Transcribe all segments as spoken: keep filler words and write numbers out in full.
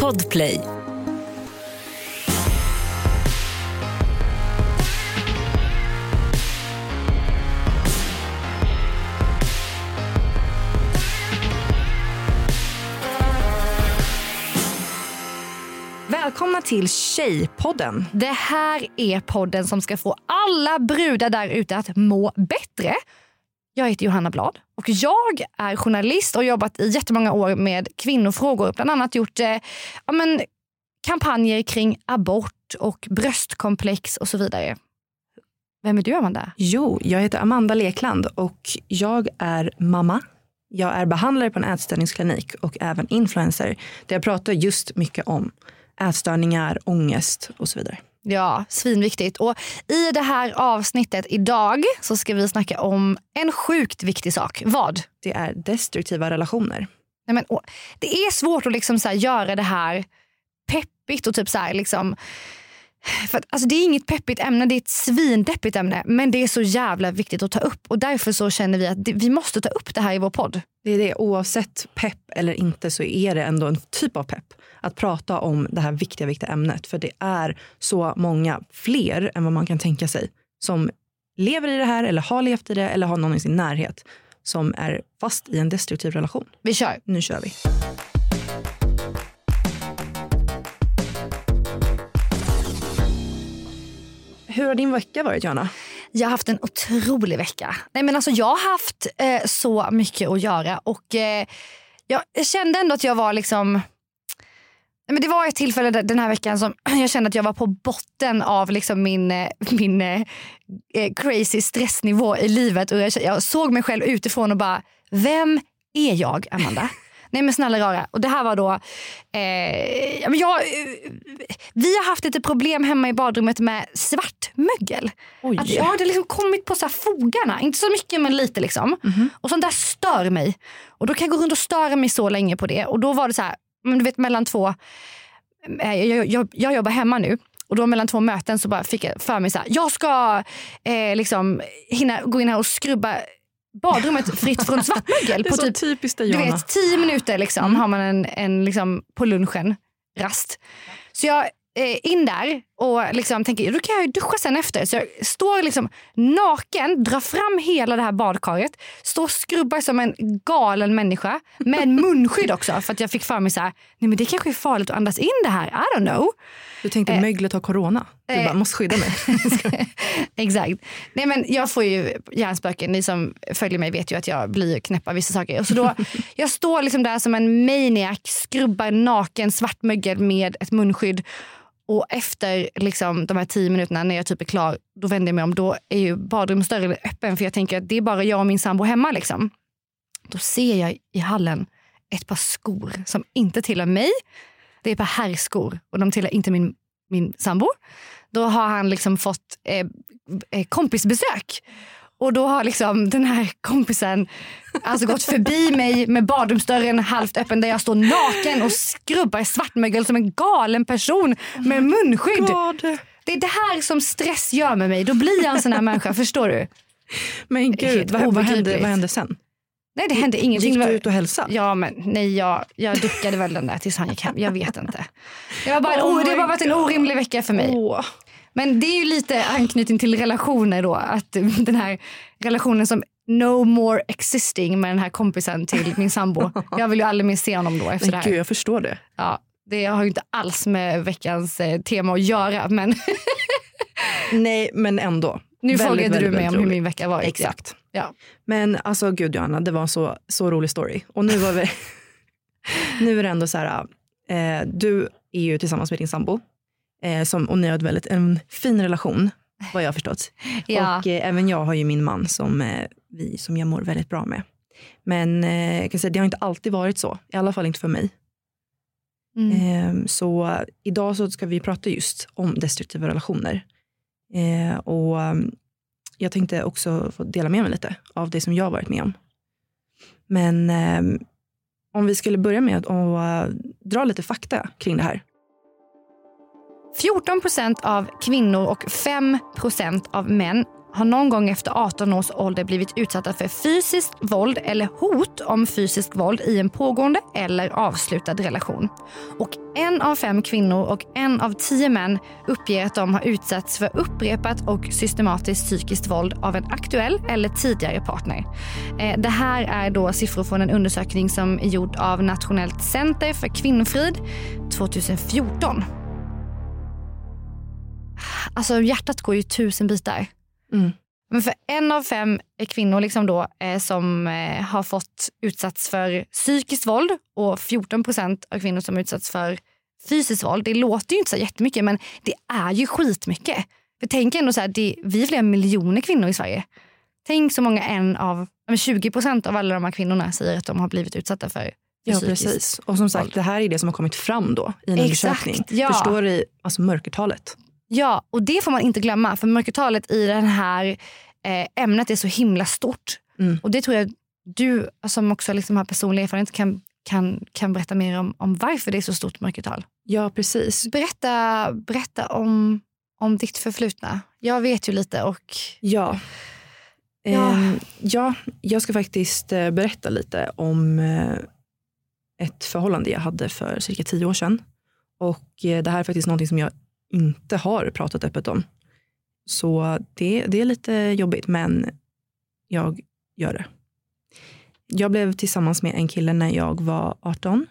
Podplay. Välkomna till Tjejpodden. Det här är podden som ska få alla brudar där ute att må bättre. Jag heter Johanna Blad och jag är journalist och har jobbat i jättemånga år med kvinnofrågor. Bland annat gjort eh, ja, men, kampanjer kring abort och bröstkomplex och så vidare. Vem är du, Amanda? Jo, jag heter Amanda Lekland och jag är mamma. Jag är behandlare på en ätstörningsklinik och även influencer där jag pratar just mycket om ätstörningar, ångest och så vidare. Ja, svinviktigt. Och i det här avsnittet idag så ska vi snacka om en sjukt viktig sak. Vad? Det är destruktiva relationer. Nej, men, det är svårt att liksom så här göra det här peppigt och typ så här liksom... För att, alltså, det är inget peppigt ämne, det är ett svindeppigt ämne, men det är så jävla viktigt att ta upp och därför så känner vi att det, vi måste ta upp det här i vår podd. Det är det, oavsett pepp eller inte så är det ändå en typ av pepp att prata om det här viktiga, viktiga ämnet, för det är så många fler än vad man kan tänka sig som lever i det här eller har levt i det eller har någon i sin närhet som är fast i en destruktiv relation. Vi kör. Nu kör vi. Hur har din vecka varit, Johanna? Jag har haft en otrolig vecka. Nej, men alltså, jag har haft eh, så mycket att göra och eh, jag kände ändå att jag var liksom... Nej, men det var ett tillfälle den här veckan som jag kände att jag var på botten av liksom min, min eh, crazy stressnivå i livet och jag, jag såg mig själv utifrån och bara, vem är jag, Amanda? Nej, men snälla rara. Och det här var då... Eh, ja, men jag, vi har haft lite problem hemma i badrummet med svartmögel. Oj. Att jag hade liksom kommit på så här fogarna. Inte så mycket, men lite liksom. Mm-hmm. Och sånt där stör mig. Och då kan jag gå runt och störa mig så länge på det. Och då var det så här... Men du vet, mellan två... Eh, jag, jag, jag jobbar hemma nu. Och då mellan två möten så bara fick jag för mig så här... Jag ska eh, liksom hinna gå in här och skrubba... badrummet fritt från svartmögel. Det är på så typ, typiskt du vet, tio minuter liksom, mm. har man en, en liksom, på lunchen rast. Så jag är in där och liksom tänker, då kan jag ju duscha sen efter. Så jag står liksom naken, drar fram hela det här badkaret, står och skrubbar som en galen människa med munskydd också, för att jag fick för mig så här, nej men det kanske är farligt att andas in det här, I don't know. Du tänkte eh, möglet har corona. Du eh, bara, måste skydda mig. Exakt. Nej, men jag får ju hjärnspöken. Ni som följer mig vet ju att jag blir knäpp av vissa saker. Och så då, jag står liksom där som en maniac, skrubbar naken svartmögel med ett munskydd. Och efter liksom de här tio minuterna när jag typ är klar, då vänder jag mig om. Då är ju badrumsdörren öppen, för jag tänker att det är bara jag och min sambo hemma liksom. Då ser jag i hallen ett par skor som inte tillhör mig. Det är ett par herrskor och de tillhör inte min, min sambo. Då har han liksom fått eh, eh, kompisbesök. Och då har liksom den här kompisen alltså gått förbi mig med badrumsdörren halvt öppen, där jag står naken och skrubbar svartmögel som en galen person med munskydd. God. Det är det här som stress gör med mig. Då blir jag en sån här människa, förstår du? Men gud, vad, vad, hände, vad hände sen? Nej, det hände ingenting. Gick du ut och hälsa? Ja, men nej, jag, jag duckade väl den där tills han gick hem. Jag vet inte. Det var bara, oh oh, det har bara varit en orimlig vecka för mig. Oh. Men det är ju lite anknytning till relationer då. Att den här relationen som no more existing med den här kompisen till min sambo. Jag vill ju aldrig mer se honom då efter men det här. Gud, jag förstår det. Ja, det har ju inte alls med veckans eh, tema att göra. Men nej, men ändå. Nu väldigt, frågade väldigt, du mig om hur min vecka var. Exakt. Ja. Men alltså gud, Johanna, det var en så, så rolig story. Och nu var vi nu är det ändå så här, eh, du är ju tillsammans med din sambo. Eh, som, och ni har ett väldigt, en fin relation, vad jag har förstått. Ja. Och eh, även jag har ju min man som, eh, vi, som jag mår väldigt bra med. Men eh, jag kan säga, det har inte alltid varit så. I alla fall inte för mig. Mm. Eh, så idag så ska vi prata just om destruktiva relationer. Eh, och jag tänkte också få dela med mig lite av det som jag har varit med om. Men eh, om vi skulle börja med att och, uh, dra lite fakta kring det här. fjorton procent av kvinnor och fem procent av män har någon gång efter arton års ålder blivit utsatta för fysiskt våld eller hot om fysiskt våld i en pågående eller avslutad relation. Och en av fem kvinnor och en av tio män uppger att de har utsatts för upprepat och systematiskt psykiskt våld av en aktuell eller tidigare partner. Det här är då siffror från en undersökning som är gjord av Nationellt center för kvinnofrid tjugohundrafjorton. Alltså hjärtat går ju tusen bitar. Mm. Men för en av fem kvinnor liksom då, eh, som eh, har fått utsatts för psykiskt våld och fjorton procent av kvinnor som utsatts för fysiskt våld. Det låter ju inte så jättemycket, men det är ju skitmycket. För tänk ändå så här, det, vi är flera miljoner kvinnor i Sverige. Tänk så många en av, tjugo procent av alla de här kvinnorna säger att de har blivit utsatta för Ja, precis. Och som sagt, det här är det som har kommit fram då i en Exakt, undersökning. ja. Förstår du alltså mörkertalet? Ja, och det får man inte glömma. För mörkertalet i det här eh, ämnet är så himla stort. Mm. Och det tror jag du som också liksom har personlig erfarenhet kan, kan, kan berätta mer om, om varför det är så stort mörkertal. Ja, precis. Berätta, berätta om, om ditt förflutna. Jag vet ju lite och... Ja. Ja. Eh, ja, jag ska faktiskt berätta lite om eh, ett förhållande jag hade för cirka tio år sedan. Och eh, det här är faktiskt någonting som jag inte har pratat öppet om. Så det, det är lite jobbigt, men jag gör det. Jag blev tillsammans med en kille när jag var arton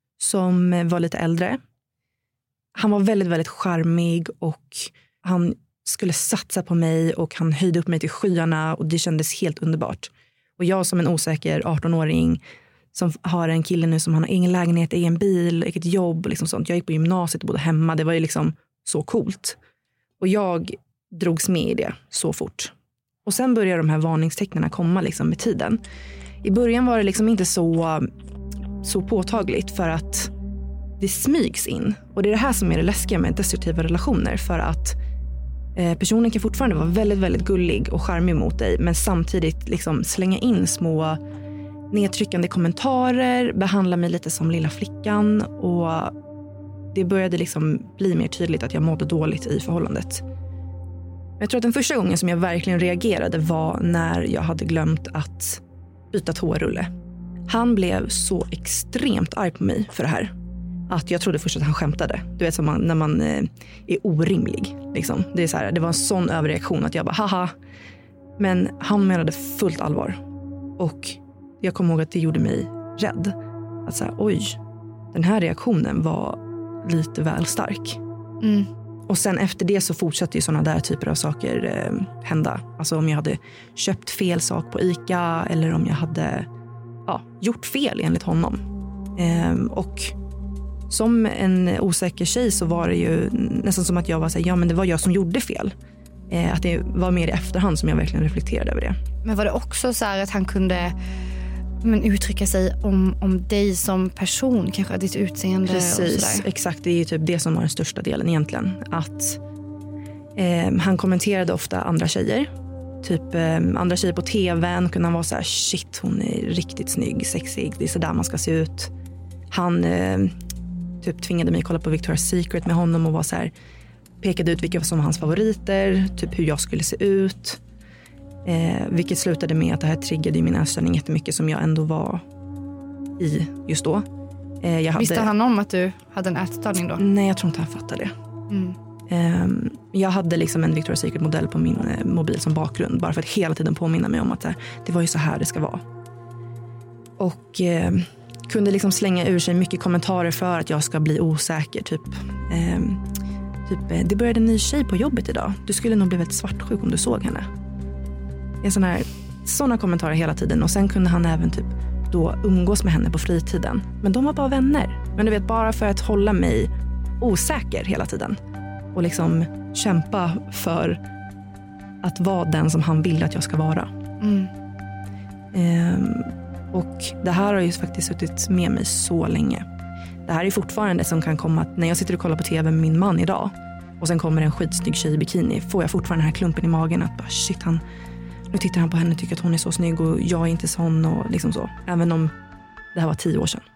som var lite äldre. Han var väldigt, väldigt charmig och han skulle satsa på mig och han höjde upp mig till skyarna och det kändes helt underbart. Och jag som en osäker arton-åring som har en kille nu som han har egen lägenhet, egen bil, eget jobb och liksom sånt. Jag gick på gymnasiet och bodde hemma. Det var ju liksom så coolt. Och jag drogs med i det så fort. Och sen började de här varningstecknen komma liksom med tiden. I början var det liksom inte så, så påtagligt för att det smygs in. Och det är det här som är det läskiga med destruktiva relationer. För att eh, personen kan fortfarande vara väldigt, väldigt gullig och charmig mot dig. Men samtidigt liksom slänga in små nedtryckande kommentarer. Behandla mig lite som lilla flickan. Och det började liksom bli mer tydligt att jag mådde dåligt i förhållandet. Jag tror att den första gången som jag verkligen reagerade var när jag hade glömt att byta toarulle. Han blev så extremt arg på mig för det här. Att jag trodde först att han skämtade. Du vet som man, när man eh, är orimlig. Liksom. Det, är så här, det var en sån överreaktion att jag bara haha. Men han menade fullt allvar. Och jag kommer ihåg att det gjorde mig rädd. Att så här, oj, den här reaktionen var lite väl stark. Mm. Och sen efter det så fortsatte ju sådana där typer av saker eh, hända. Alltså om jag hade köpt fel sak på ICA eller om jag hade ja, gjort fel enligt honom. Eh, och som en osäker tjej så var det ju nästan som att jag var så här, ja men det var jag som gjorde fel. Eh, att det var mer i efterhand som jag verkligen reflekterade över det. Men var det också så här att han kunde men uttrycka sig om, om dig som person, kanske ditt utseende? Precis, och sådär. Exakt. Det är ju typ det som var den största delen egentligen. Att eh, han kommenterade ofta andra tjejer. Typ eh, andra tjejer på tvn kunde han vara så här, shit, hon är riktigt snygg, sexig, det är så där man ska se ut. Han eh, typ tvingade mig att kolla på Victoria's Secret med honom och var så här, pekade ut vilka som var hans favoriter, typ hur jag skulle se ut. Eh, vilket slutade med att det här triggade i min ätstörning jättemycket som jag ändå var i just då. Eh, jag hade... Visste han om att du hade en ätstörning då? Nej, jag tror inte han fattade det. Mm. Eh, jag hade liksom en Victoria's Secret-modell på min eh, mobil som bakgrund. Bara för att hela tiden påminna mig om att eh, det var ju så här det ska vara. Och eh, kunde liksom slänga ur sig mycket kommentarer för att jag ska bli osäker. Typ, eh, typ det började en ny tjej på jobbet idag. Du skulle nog bli väldigt svartsjuk om du såg henne. En sån här, såna kommentarer hela tiden. Och sen kunde han även typ då umgås med henne på fritiden. Men de var bara vänner. Men du vet, bara för att hålla mig osäker hela tiden. Och liksom kämpa för att vara den som han vill att jag ska vara. Mm. Ehm, och det här har ju faktiskt suttit med mig så länge. Det här är fortfarande som kan komma att när jag sitter och kollar på tv med min man idag. Och sen kommer en skitsnygg tjej i bikini. Får jag fortfarande den här klumpen i magen att bara shit, han... Nu tittar han på henne och tycker att hon är så snygg och jag är inte sån och liksom så. Även om det här var tio år sedan.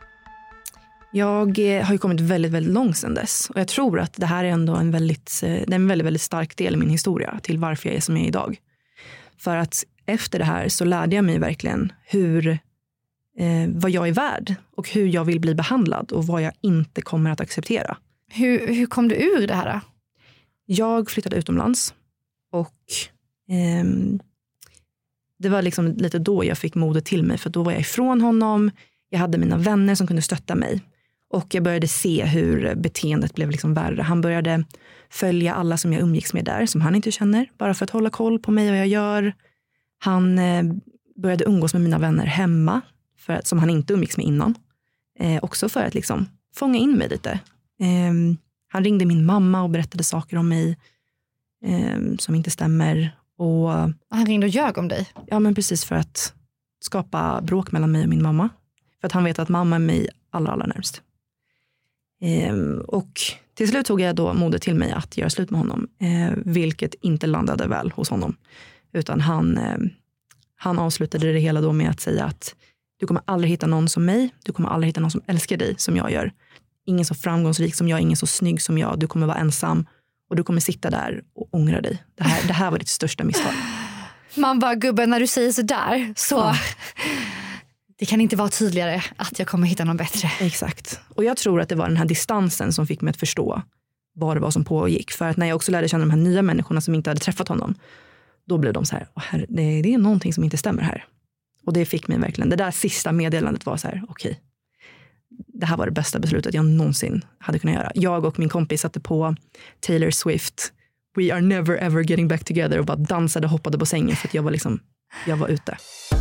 Jag har ju kommit väldigt, väldigt långt sedan dess. Och jag tror att det här är ändå en väldigt, det är en väldigt, väldigt stark del i min historia till varför jag är som jag är idag. För att efter det här så lärde jag mig verkligen hur, eh, vad jag är värd och hur jag vill bli behandlad och vad jag inte kommer att acceptera. Hur, hur kom du ur det här då? Jag flyttade utomlands och eh, det var liksom lite då jag fick modet till mig, för då var jag ifrån honom. Jag hade mina vänner som kunde stötta mig. Och jag började se hur beteendet blev liksom värre. Han började följa alla som jag umgicks med där, som han inte känner. Bara för att hålla koll på mig och vad jag gör. Han eh, började umgås med mina vänner hemma, för att, som han inte umgicks med innan. Eh, också för att liksom fånga in mig lite. Eh, han ringde min mamma och berättade saker om mig eh, som inte stämmer. Och, han ringde och ljög om dig? Ja, men precis, för att skapa bråk mellan mig och min mamma. För att han vet att mamma är mig allra, allra närmst. Ehm, och till slut tog jag då modet till mig att göra slut med honom. Eh, vilket inte landade väl hos honom. Utan han, eh, han avslutade det hela då med att säga att du kommer aldrig hitta någon som mig. Du kommer aldrig hitta någon som älskar dig som jag gör. Ingen så framgångsrik som jag, ingen så snygg som jag. Du kommer vara ensam och du kommer sitta där och ångra dig. Det här, det här var ditt största misstag. Man bara, gubben, när du säger så där så... Ja. Det kan inte vara tydligare att jag kommer hitta någon bättre. Exakt. Och jag tror att det var den här distansen som fick mig att förstå vad det var som pågick. För att när jag också lärde känna de här nya människorna som inte hade träffat honom, då blev de så här, här det, det är någonting som inte stämmer här. Och det fick mig verkligen, det där sista meddelandet var så här, okej. Okay, det här var det bästa beslutet jag någonsin hade kunnat göra. Jag och min kompis satte på Taylor Swift, We are never ever getting back together, och bara dansade och hoppade på sängen för att jag var liksom, jag var ute.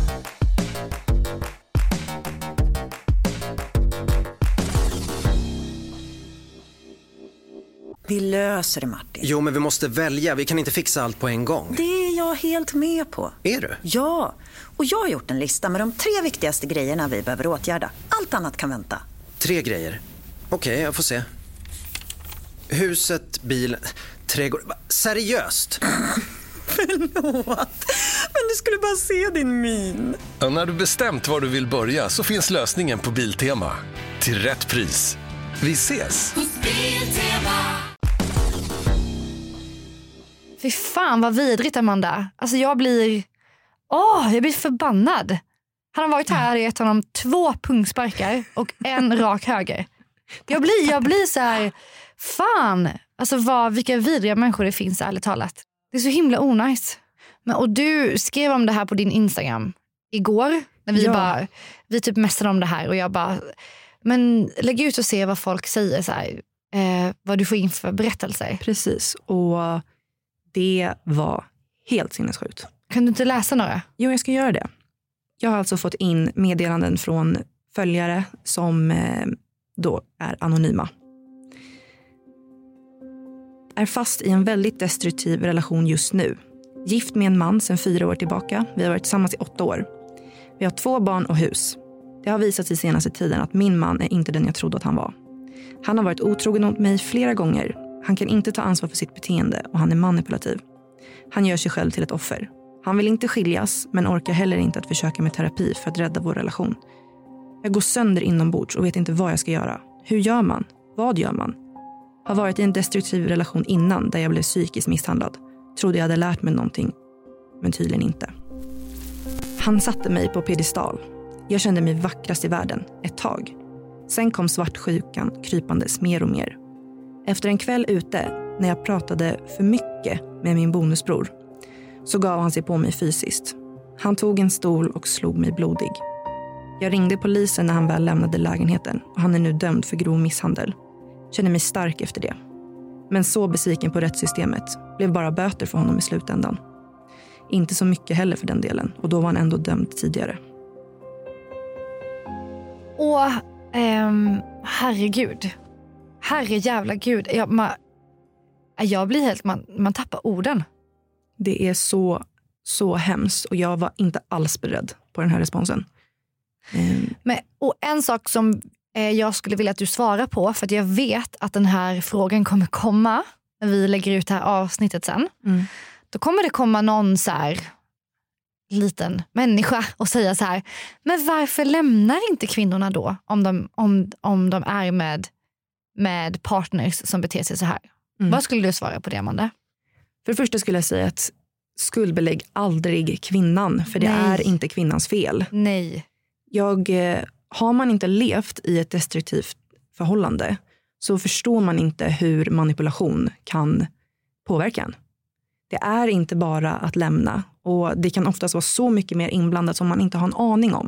Vi löser det, Martin. Jo, men vi måste välja. Vi kan inte fixa allt på en gång. Det är jag helt med på. Är du? Ja, och jag har gjort en lista med de tre viktigaste grejerna vi behöver åtgärda. Allt annat kan vänta. Tre grejer? Okej, okay, jag får se. Huset, bilen, trädgård... Seriöst? Förlåt, men du skulle bara se din min. Och när du bestämt var du vill börja så finns lösningen på Biltema. Till rätt pris. Vi ses! Fy fan vad vidrigt, Amanda. Alltså jag blir... Åh, jag blir förbannad. Han har varit här och gett honom två pungsparkar och en rak höger. Jag blir, jag blir så här... Fan, alltså vad, vilka vidriga människor det finns, ärligt talat. Det är så himla onajs. Men, och du skrev om det här på din Instagram igår. När vi ja. bara... Vi typ mässade om det här och jag bara... Men lägg ut och se vad folk säger, så här, eh, vad du får in för berättelser. Precis, och det var helt sinnessjukt. Kan du inte läsa några? Jo, jag ska göra det. Jag har alltså fått in meddelanden från följare som eh, då är anonyma. Är fast i en väldigt destruktiv relation just nu. Gift med en man sedan fyra år tillbaka. Vi har varit tillsammans i åtta år. Vi har två barn och hus. Det har visat sig senaste tiden att min man är inte den jag trodde att han var. Han har varit otrogen mot mig flera gånger. Han kan inte ta ansvar för sitt beteende och han är manipulativ. Han gör sig själv till ett offer. Han vill inte skiljas men orkar heller inte att försöka med terapi för att rädda vår relation. Jag går sönder inombords och vet inte vad jag ska göra. Hur gör man? Vad gör man? Har varit i en destruktiv relation innan där jag blev psykiskt misshandlad. Trodde jag hade lärt mig någonting, men tydligen inte. Han satte mig på pedestal. Jag kände mig vackrast i världen, ett tag. Sen kom svartsjukan krypandes mer och mer. Efter en kväll ute, när jag pratade för mycket med min bonusbror, så gav han sig på mig fysiskt. Han tog en stol och slog mig blodig. Jag ringde polisen när han väl lämnade lägenheten och han är nu dömd för grov misshandel. Känner mig stark efter det. Men så besviken på rättssystemet, blev bara böter för honom i slutändan. Inte så mycket heller för den delen, och då var han ändå dömd tidigare. Åh, ehm, herregud. Herre jävla gud. Jag, man, jag blir helt, man, man tappar orden. Det är så, så hemskt och jag var inte alls beredd på den här responsen. Mm. Men, och en sak som eh, jag skulle vilja att du svarar på, för att jag vet att den här frågan kommer komma när vi lägger ut det här avsnittet sen. Mm. Då kommer det komma någon så här liten människa och säga så här: men varför lämnar inte kvinnorna då om de, om, om de är med, med partners som beter sig så här? Mm. Vad skulle du svara på det, Amanda? För det första skulle jag säga att skuldbelägg aldrig kvinnan, för det Nej. är inte kvinnans fel. Nej. Jag, har man inte levt i ett destruktivt förhållande så förstår man inte hur manipulation kan påverka en. Det är inte bara att lämna, och det kan oftast vara så mycket mer inblandat som man inte har en aning om.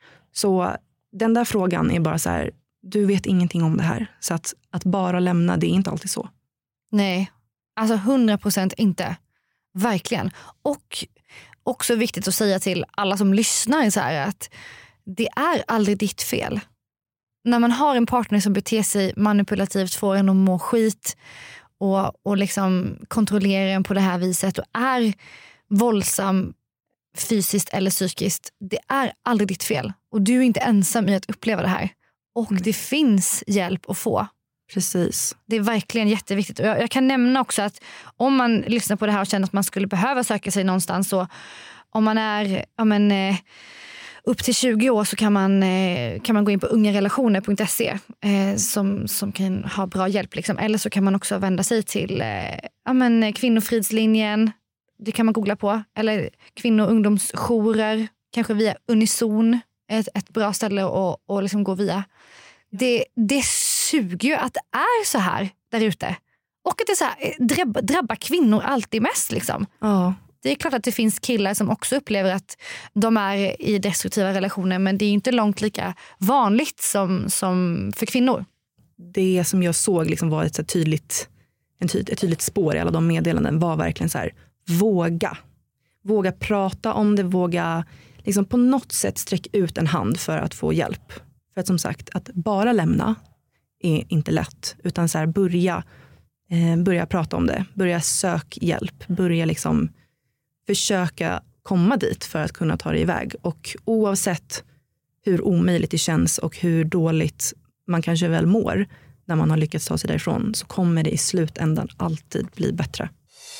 Så den där frågan är bara så här, du vet ingenting om det här. Så att, att bara lämna, det är inte alltid så. Nej, alltså hundra procent inte. Verkligen. Och också viktigt att säga till alla som lyssnar så här att det är aldrig ditt fel. När man har en partner som beter sig manipulativt, får en att må skit och, och liksom kontrollerar en på det här viset och är våldsam fysiskt eller psykiskt, det är aldrig ditt fel. Och du är inte ensam i att uppleva det här. Och mm. det finns hjälp att få. Precis. Det är verkligen jätteviktigt. Och jag, jag kan nämna också att om man lyssnar på det här och känner att man skulle behöva söka sig någonstans, så om man är ja men, eh, upp till tjugo år så kan man, eh, kan man gå in på ungarelationer punkt se eh, som, som kan ha bra hjälp. Liksom. Eller så kan man också vända sig till eh, ja men, Kvinnofridslinjen. Det kan man googla på. Eller kvinno- och ungdomsjourer. Kanske via Unison. Ett, ett bra ställe att och liksom gå via. Det, det suger ju att det är så här där ute. Och att det så här, drabbar, drabbar kvinnor alltid mest. Liksom. Ja. Det är klart att det finns killar som också upplever att de är i destruktiva relationer. Men det är inte långt lika vanligt som, som för kvinnor. Det som jag såg liksom var ett, så tydligt, en tyd, ett tydligt spår i alla de meddelanden var verkligen så här, våga. Våga prata om det, våga liksom på något sätt sträcka ut en hand för att få hjälp. För att som sagt, att bara lämna är inte lätt. Utan så här, börja, eh, börja prata om det. Börja sök hjälp. Börja liksom försöka komma dit för att kunna ta det iväg. Och oavsett hur omöjligt det känns och hur dåligt man kanske väl mår när man har lyckats ta sig därifrån, så kommer det i slutändan alltid bli bättre.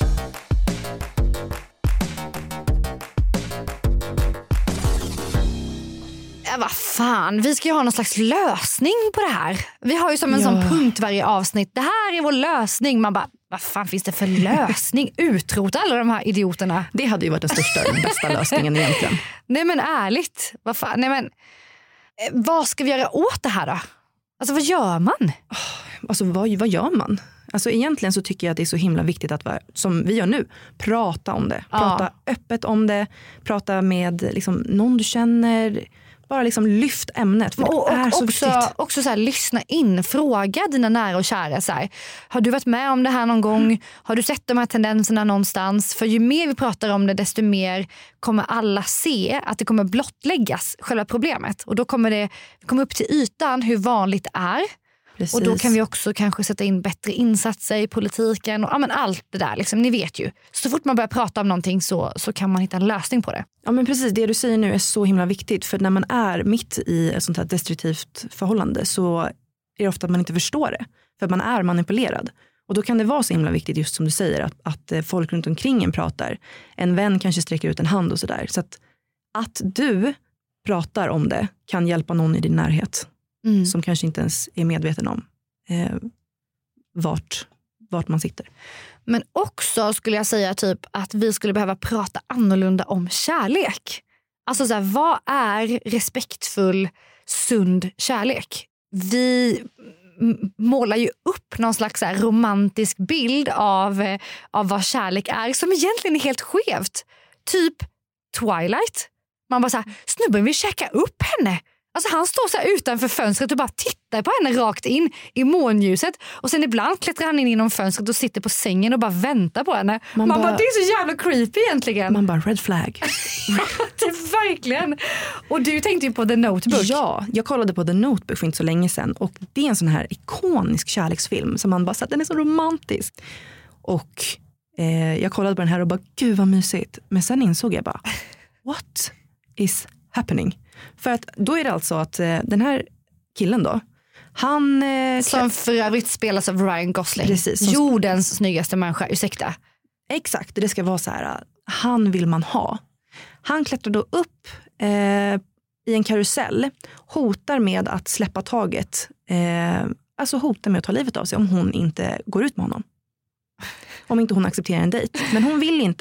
Ja, vad fan, vi ska ju ha någon slags lösning på det här. Vi har ju som en ja. sån punkt varje avsnitt. Det här är vår lösning. Man bara, vad fan finns det för lösning? Utrota alla de här idioterna. Det hade ju varit den största, den bästa lösningen egentligen. Nej men ärligt, vad fan, nej men eh, vad ska vi göra åt det här då? Alltså vad gör man? Alltså vad, vad gör man? Alltså egentligen så tycker jag att det är så himla viktigt att, som vi gör nu, prata om det. Prata ja. öppet om det. Prata med liksom, någon du känner. Bara liksom lyft ämnet, för och, det är och så också, viktigt. också så här, lyssna in, fråga dina nära och kära. Så här, har du varit med om det här någon gång? Mm. Har du sett de här tendenserna någonstans? För ju mer vi pratar om det, desto mer kommer alla se att det kommer blottläggas själva problemet. Och då kommer det komma upp till ytan hur vanligt det är. Precis. Och då kan vi också kanske sätta in bättre insatser i politiken och ja, men allt det där. Liksom, ni vet ju. Så fort man börjar prata om någonting så, så kan man hitta en lösning på det. Ja men precis, det du säger nu är så himla viktigt. För när man är mitt i ett sånt här destruktivt förhållande så är det ofta att man inte förstår det. För att man är manipulerad. Och då kan det vara så himla viktigt, just som du säger, att, att folk runt omkring en pratar. En vän kanske sträcker ut en hand och sådär. Så att, att du pratar om det kan hjälpa någon i din närhet. Mm. Som kanske inte ens är medveten om eh, vart, vart man sitter. Men också skulle jag säga typ att vi skulle behöva prata annorlunda om kärlek. Alltså så här, vad är respektfull, sund kärlek? Vi målar ju upp någon slags så här romantisk bild av, av vad kärlek är som egentligen är helt skevt. Typ Twilight. Man bara så här, snubben vill checka upp henne. Alltså han står så här utanför fönstret och bara tittar på henne rakt in i månljuset. Och sen ibland klättrar han in genom fönstret och sitter på sängen och bara väntar på henne. Man, man bara, bara, det är så jävla creepy egentligen. Man bara, red flag. Det är verkligen. Och du tänkte ju på The Notebook. Ja, jag kollade på The Notebook för inte så länge sedan. Och det är en sån här ikonisk kärleksfilm som man bara, så att den är så romantisk. Och eh, jag kollade på den här och bara, gud vad mysigt. Men sen insåg jag bara, what is happening? För att då är det alltså att eh, den här killen då, han... Eh, som för övrigt spelas av Ryan Gosling. Precis. Som jordens snyggaste människa, ursäkta. Exakt, det ska vara så här, han vill man ha. Han klättrar då upp eh, i en karusell, hotar med att släppa taget, eh, alltså hotar med att ta livet av sig om hon inte går ut med honom. Om inte hon accepterar en dejt. Men hon vill inte.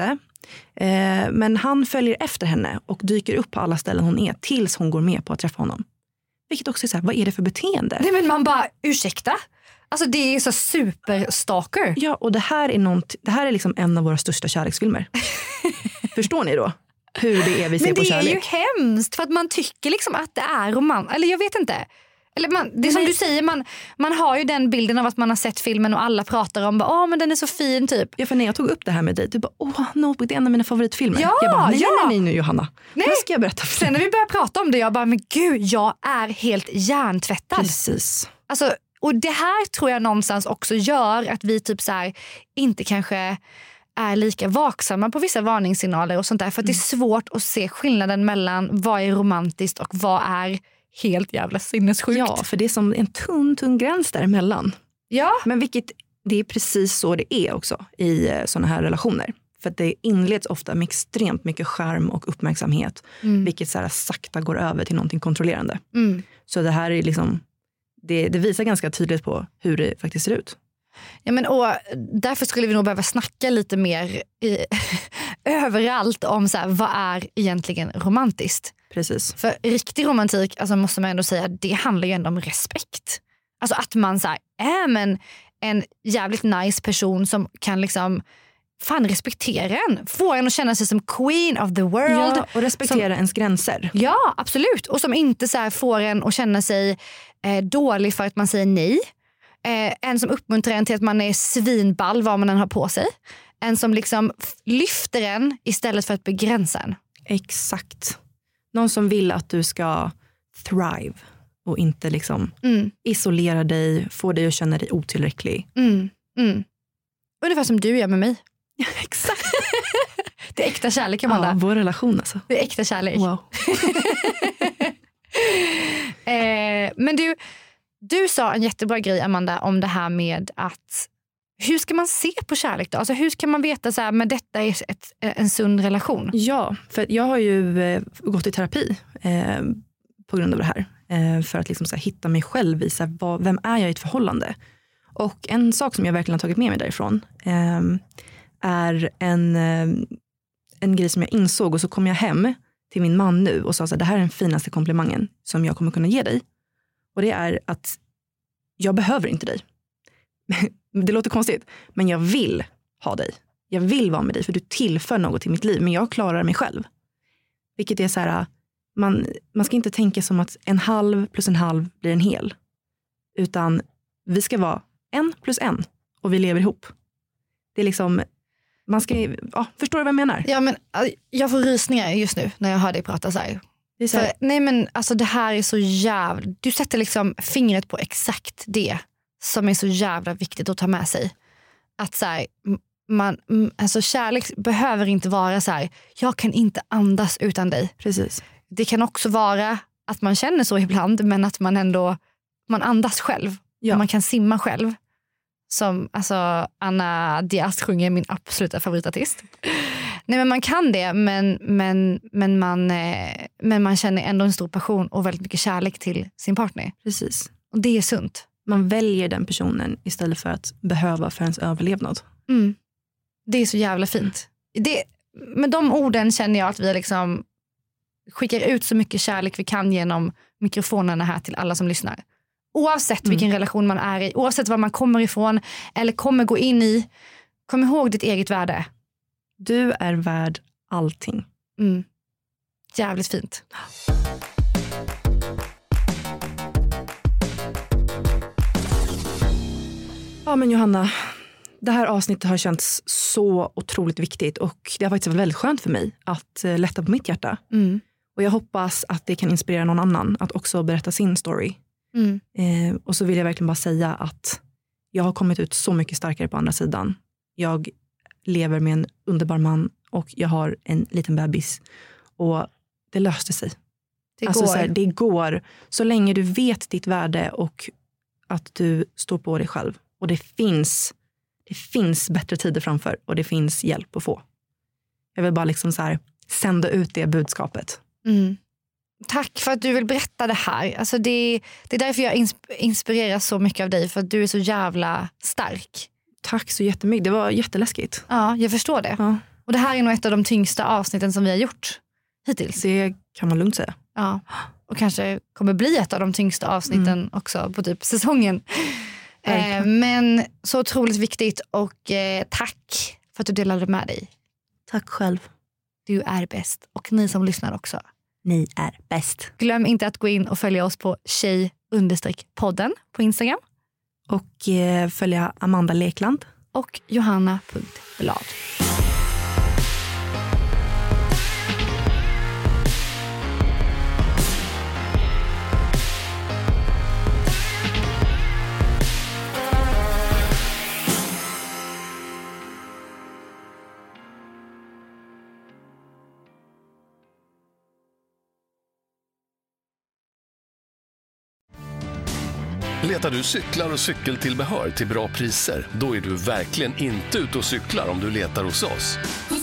Eh, men han följer efter henne och dyker upp på alla ställen hon är tills hon går med på att träffa honom. Vilket också är så här, vad är det för beteende? Nej, men man bara, ursäkta? Alltså det är så superstalker. Ja, och det här är, något, det här är liksom en av våra största kärleksfilmer. Förstår ni då? Hur det är vi ser på kärlek. Men det är ju hemskt för att man tycker liksom att det är roman. Eller jag vet inte. Eller man, det är som du säger, man, man har ju den bilden av att man har sett filmen och alla pratar om åh oh, men den är så fin typ. Ja, för när jag tog upp det här med dig, du bara åh, Notebook, det är en av mina favoritfilmer. Ja, jag bara, nej, ja. nej, nej nu Johanna. Nej. Vad ska jag berätta för dig? Sen när vi började prata om det, jag bara, men gud, jag är helt hjärntvättad. Precis. Alltså, och det här tror jag någonstans också gör att vi typ så här, inte kanske är lika vaksamma på vissa varningssignaler och sånt där. För att mm. det är svårt att se skillnaden mellan vad är romantiskt och vad är helt jävla sinnessjukt. Ja, för det är som en tunn, tunn gräns däremellan. Ja. Men vilket, det är precis så det är också i såna här relationer. För att det inleds ofta med extremt mycket skärm och uppmärksamhet. Mm. Vilket så här sakta går över till någonting kontrollerande. Mm. Så det här är liksom, det, det visar ganska tydligt på hur det faktiskt ser ut. Ja, men, och därför skulle vi nog behöva snacka lite mer i, överallt om så här, vad är egentligen romantiskt. Precis. För riktig romantik, alltså måste man ändå säga, det handlar ju ändå om respekt. Alltså att man så här, är men en jävligt nice person som kan liksom fan respektera en. Få en att känna sig som queen of the world. Ja, och respektera som, ens gränser. Ja, absolut. Och som inte så här får en att känna sig eh, dålig för att man säger nej. Eh, en som uppmuntrar en till att man är svinball vad man än har på sig. En som liksom lyfter en istället för att begränsa en. Exakt. Någon som vill att du ska thrive och inte liksom mm. isolera dig, få dig att känna dig otillräcklig. Mm. Mm. Ungefär som du gör med mig. Exakt. Det är äkta kärlek, Amanda. Ja, vår relation alltså. Det är äkta kärlek. Wow. eh, men du, du sa en jättebra grej, Amanda, om det här med att hur ska man se på kärlek då? Alltså hur ska man veta så här, men detta är ett, en sund relation? Ja, för jag har ju eh, gått i terapi eh, på grund av det här. Eh, för att liksom så här, hitta mig själv i så här, vad, vem är jag i ett förhållande? Och en sak som jag verkligen har tagit med mig därifrån eh, är en, eh, en grej som jag insåg. Och så kom jag hem till min man nu och sa så här, det här är den finaste komplimangen som jag kommer kunna ge dig. Och det är att jag behöver inte dig. Det låter konstigt, men jag vill ha dig. Jag vill vara med dig för du tillför något till mitt liv. Men jag klarar mig själv. Vilket är så här, man, man ska inte tänka som att en halv plus en halv blir en hel. Utan vi ska vara en plus en och vi lever ihop. Det är liksom, man ska, ja, förstår du vad jag menar? Ja, men jag får rysningar just nu när jag hör dig prata så här. Det är så här. För, nej men alltså det här är så jävla, du sätter liksom fingret på exakt det som är så jävla viktigt att ta med sig. Att så här, man, alltså kärlek behöver inte vara så här, jag kan inte andas utan dig. Precis. Det kan också vara att man känner så ibland, men att man ändå, man andas själv. Ja. Man kan simma själv. Som alltså Anna Diaz sjunger, min absoluta favoritartist. Nej, men man kan det, men, men, men, man, eh, men man känner ändå en stor passion och väldigt mycket kärlek till sin partner. Precis. Och det är sunt. Man väljer den personen istället för att behöva för ens överlevnad. Mm. Det är så jävla fint. Det, med de orden känner jag att vi liksom skickar ut så mycket kärlek vi kan genom mikrofonerna här till alla som lyssnar. Oavsett mm. vilken relation man är i, oavsett var man kommer ifrån eller kommer gå in i, kom ihåg ditt eget värde. Du är värd allting. Mm. Jävligt fint. Ja, men Johanna, det här avsnittet har känts så otroligt viktigt och det har faktiskt varit väldigt skönt för mig att uh, lätta på mitt hjärta. Mm. Och jag hoppas att det kan inspirera någon annan att också berätta sin story. Mm. Eh, och så vill jag verkligen bara säga att jag har kommit ut så mycket starkare på andra sidan. Jag lever med en underbar man och jag har en liten bebis. Och det löste sig. Det alltså, går. Så här, det går. Så länge du vet ditt värde och att du står på dig själv. Och det finns, det finns bättre tider framför och det finns hjälp att få. Jag vill bara liksom så här sända ut det budskapet. Mm. Tack för att du vill berätta det här. Alltså det, det är därför jag insp- inspireras så mycket av dig. För att du är så jävla stark. Tack så jättemycket. Det var jätteläskigt. Ja, jag förstår det. Ja. Och det här är nog ett av de tyngsta avsnitten som vi har gjort hittills. Det kan man lugnt säga. Ja, och kanske kommer bli ett av de tyngsta avsnitten mm. också på typ säsongen. Eh, men så otroligt viktigt och eh, tack för att du delade med dig. Tack själv. Du är bäst. Och ni som lyssnar också. Ni är bäst. Glöm inte att gå in och följa oss på tjej understreck podden på Instagram. Och eh, följa Amanda Lekland. Och Johanna punkt blad. Letar du cyklar och cykeltillbehör till bra priser? Då är du verkligen inte ute och cyklar om du letar hos oss.